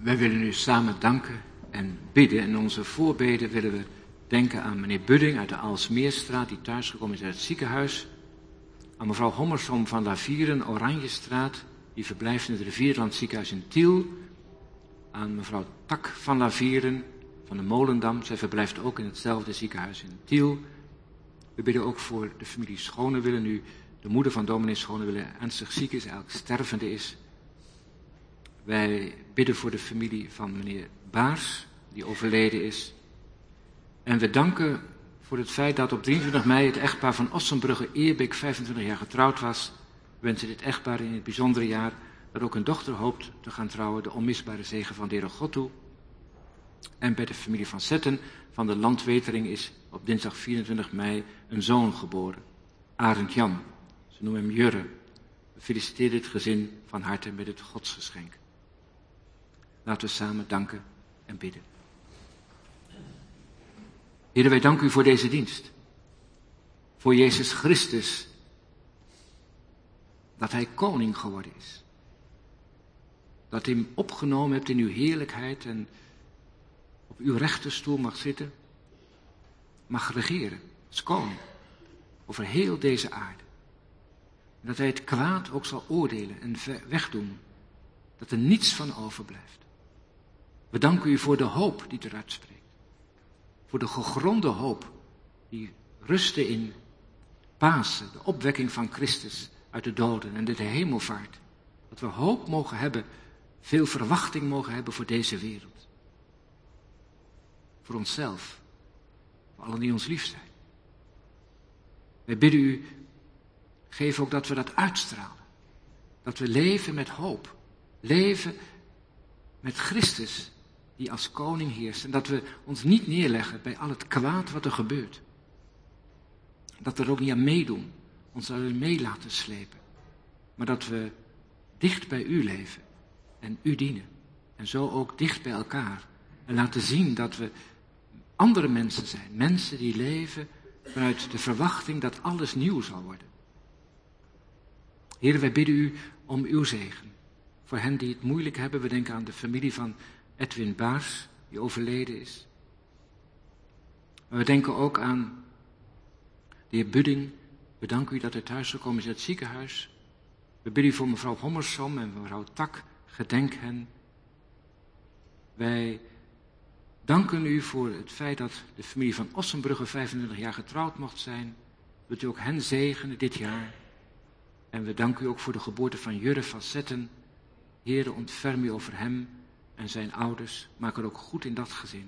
[SPEAKER 2] Wij willen nu samen danken en bidden. En onze voorbeden willen we denken aan meneer Budding uit de Aalsmeerstraat, die thuisgekomen is uit het ziekenhuis. Aan mevrouw Hommersom van Lavieren, Oranjestraat, die verblijft in het Rivierland ziekenhuis in Tiel. Aan mevrouw Tak van Lavieren van de Molendam, zij verblijft ook in hetzelfde ziekenhuis in Tiel. We bidden ook voor de familie Schonewille, nu de moeder van dominee Schonewille ernstig ziek is, eigenlijk stervende is. Wij bidden voor de familie van meneer Baars, die overleden is. En we danken voor het feit dat op drieëntwintig mei het echtpaar van Ossenbrugge-Eerbeek vijfentwintig jaar getrouwd was. We wensen dit echtpaar in het bijzondere jaar, dat ook een dochter hoopt te gaan trouwen, de onmisbare zegen van de Heere God toe. En bij de familie van Zetten van de Landwetering is op dinsdag vierentwintig mei een zoon geboren, Arend Jan. Ze noemen hem Jurre. We feliciteren dit gezin van harte met het godsgeschenk. Laten we samen danken en bidden. Heere, wij danken u voor deze dienst. Voor Jezus Christus. Dat hij koning geworden is. Dat u hem opgenomen hebt in uw heerlijkheid en op uw rechterstoel mag zitten. Mag regeren als koning over heel deze aarde. En dat hij het kwaad ook zal oordelen en wegdoen. Dat er niets van overblijft. We danken u voor de hoop die eruit spreekt. Voor de gegronde hoop die rustte in Pasen, de opwekking van Christus uit de doden en de hemelvaart. Dat we hoop mogen hebben, veel verwachting mogen hebben voor deze wereld. Voor onszelf, voor allen die ons lief zijn. Wij bidden u, geef ook dat we dat uitstralen. Dat we leven met hoop, leven met Christus die als koning heerst. En dat we ons niet neerleggen bij al het kwaad wat er gebeurt. Dat we er ook niet aan meedoen, ons er mee laten slepen. Maar dat we dicht bij u leven en u dienen. En zo ook dicht bij elkaar. En laten zien dat we andere mensen zijn. Mensen die leven vanuit de verwachting dat alles nieuw zal worden. Heer, wij bidden u om uw zegen. Voor hen die het moeilijk hebben, we denken aan de familie van Edwin Baars, die overleden is. Maar we denken ook aan de heer Budding. We danken u dat hij thuisgekomen is uit het ziekenhuis. We bidden u voor mevrouw Hommersom en mevrouw Tak, gedenk hen. Wij danken u voor het feit dat de familie van Ossenbrugge vijfentwintig jaar getrouwd mocht zijn. Wilt u ook hen zegenen dit jaar. En we danken u ook voor de geboorte van Jurre van Zetten. Heere, ontferm u over hem en zijn ouders. Maak er ook goed in dat gezin.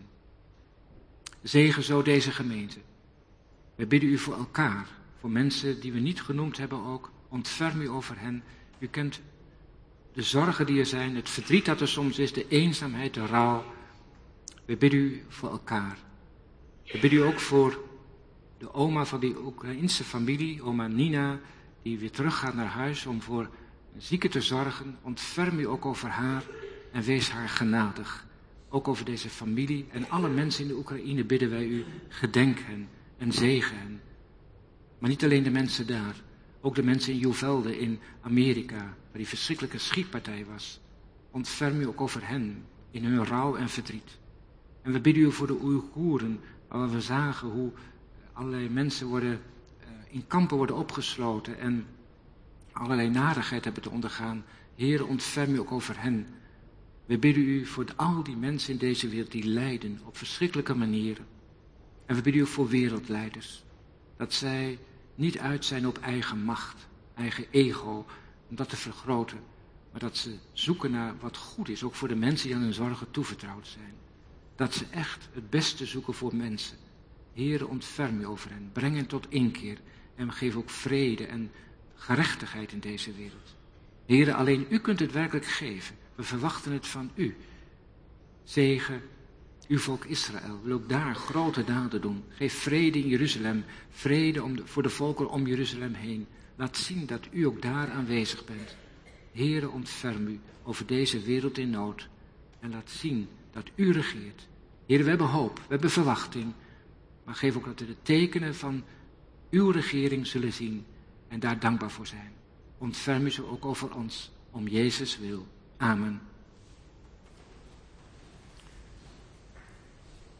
[SPEAKER 2] Zegen zo deze gemeente. Wij bidden u voor elkaar, voor mensen die we niet genoemd hebben ook. Ontferm u over hen. U kent de zorgen die er zijn, het verdriet dat er soms is, de eenzaamheid, de rouw. We bidden u voor elkaar. We bidden u ook voor de oma van die Oekraïnse familie, oma Nina, die weer teruggaat naar huis om voor een zieke te zorgen. Ontferm u ook over haar en wees haar genadig. Ook over deze familie en alle mensen in de Oekraïne bidden wij u, gedenk hen en zegen hen. Maar niet alleen de mensen daar, ook de mensen in Uvalde in Amerika, waar die verschrikkelijke schietpartij was. Ontferm u ook over hen in hun rouw en verdriet. En we bidden u voor de Oeigoeren, waar we zagen hoe allerlei mensen worden, in kampen worden opgesloten en allerlei narigheid hebben te ondergaan. Heere, ontferm u ook over hen. We bidden u voor al die mensen in deze wereld die lijden op verschrikkelijke manieren. En we bidden u voor wereldleiders. Dat zij niet uit zijn op eigen macht, eigen ego, om dat te vergroten. Maar dat ze zoeken naar wat goed is, ook voor de mensen die aan hun zorgen toevertrouwd zijn. Dat ze echt het beste zoeken voor mensen. Heere, ontferm u over hen. Breng hen tot inkeer. En geef ook vrede en gerechtigheid in deze wereld. Heere, alleen u kunt het werkelijk geven. We verwachten het van u. Zegen uw volk Israël. Wil ook daar grote daden doen. Geef vrede in Jeruzalem. Vrede om de, voor de volken om Jeruzalem heen. Laat zien dat u ook daar aanwezig bent. Heere, ontferm u over deze wereld in nood. En laat zien dat u regeert. Heere, we hebben hoop. We hebben verwachting. Maar geef ook dat we de tekenen van uw regering zullen zien. En daar dankbaar voor zijn. Ontferm u ze ook over ons. Om Jezus wil. Amen.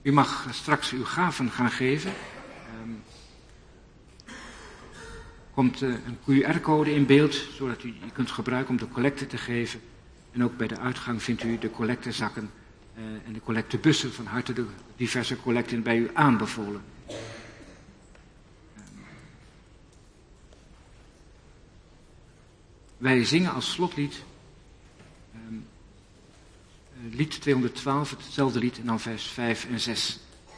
[SPEAKER 2] U mag straks uw gaven gaan geven. Um, komt uh, een Q R-code in beeld, zodat u die kunt gebruiken om de collecte te geven. En ook bij de uitgang vindt u de collectezakken uh, en de collectebussen. Van harte de diverse collecten bij u aanbevolen. Wij zingen als slotlied um, lied tweehonderdtwaalf, hetzelfde lied, en dan vers vijf en zes.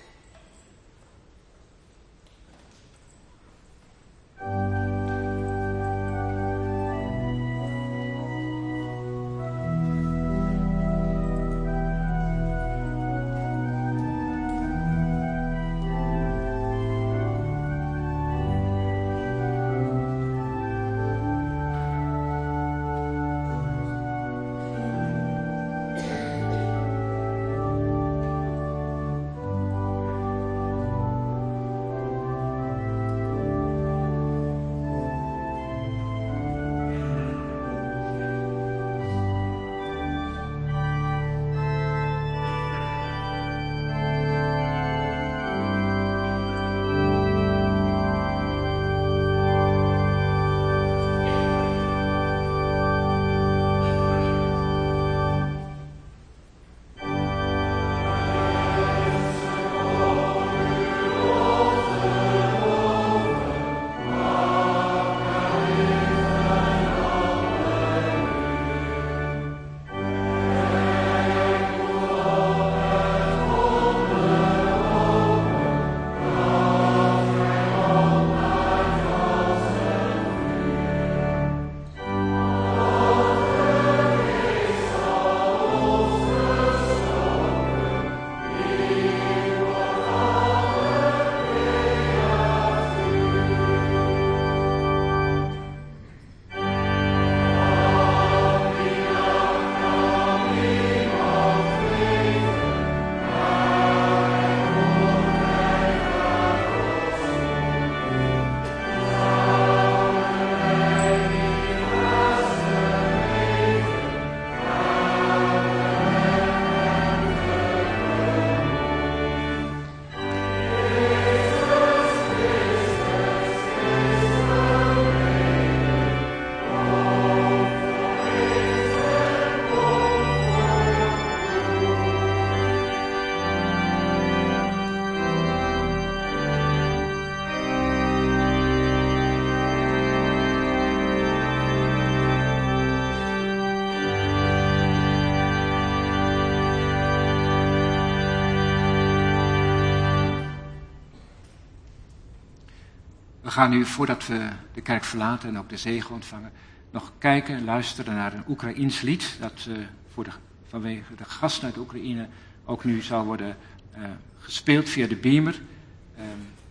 [SPEAKER 2] We gaan nu, voordat we de kerk verlaten en ook de zegen ontvangen, nog kijken en luisteren naar een Oekraïens lied dat uh, voor de, vanwege de gasten uit Oekraïne ook nu zal worden uh, gespeeld via de beamer. Uh,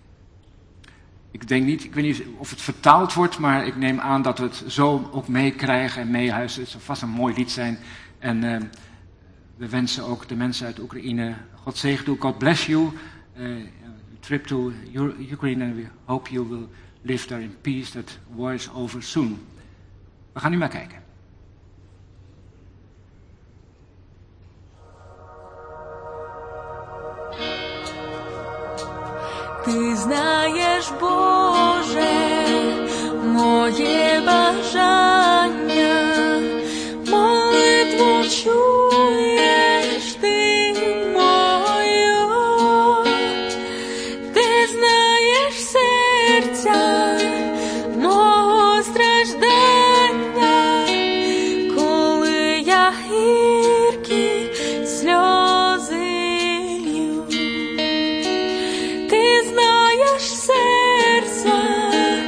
[SPEAKER 2] ik denk niet, ik weet niet of het vertaald wordt, maar ik neem aan dat we het zo ook meekrijgen en meehuizen. Het zal vast een mooi lied zijn. En uh, we wensen ook de mensen uit Oekraïne God zegen toe. God bless you. Uh, trip to Ukraine and we hope you will live there in peace. That war is over soon. We gaan nu maar kijken.
[SPEAKER 3] Ти знаєш, Боже, моє бажання, молитву чуєш ти мою, ти знаєш серця мого страждання, коли я гіркі сльози лью. Ти знаєш серця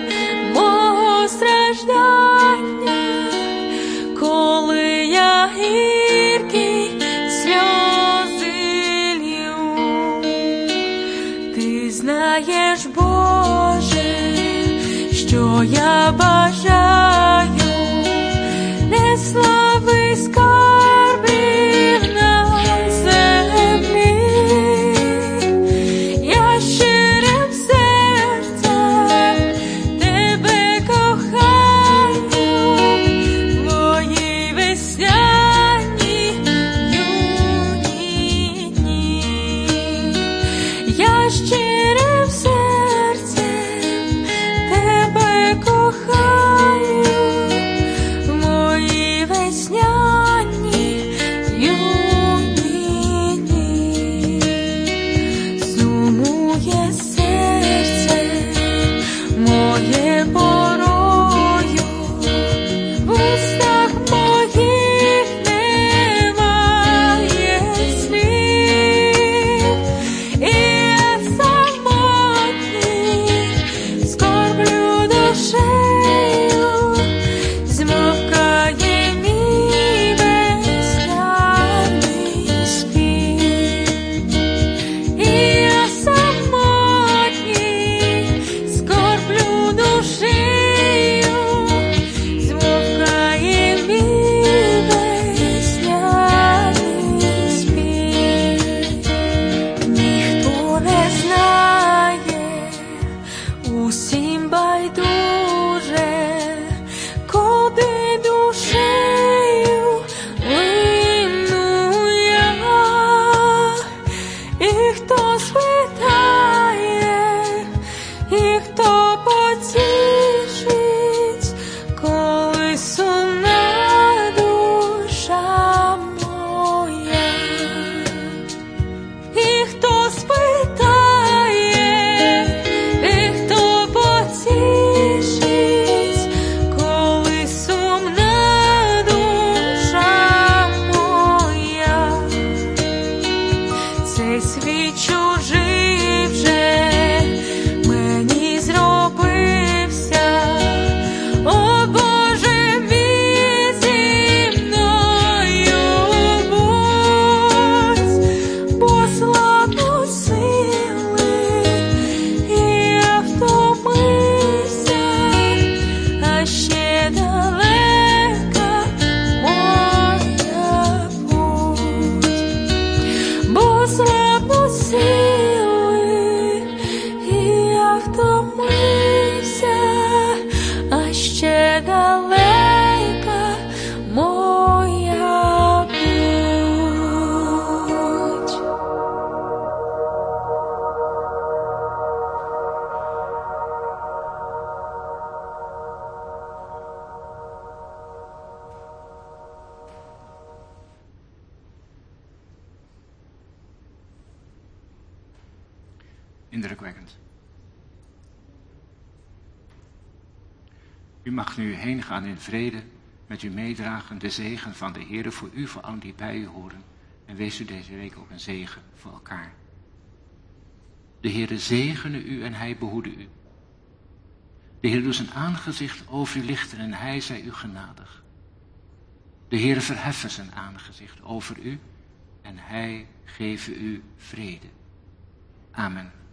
[SPEAKER 2] Indrukwekkend. U mag nu heen gaan in vrede, met u meedragen de zegen van de Heer voor u, voor allen die bij u horen. En wees u deze week ook een zegen voor elkaar. De Heere zegene u en hij behoede u. De Heer doet zijn aangezicht over u lichten en hij zij u genadig. De Heere verheffen zijn aangezicht over u en hij geven u vrede. Amen.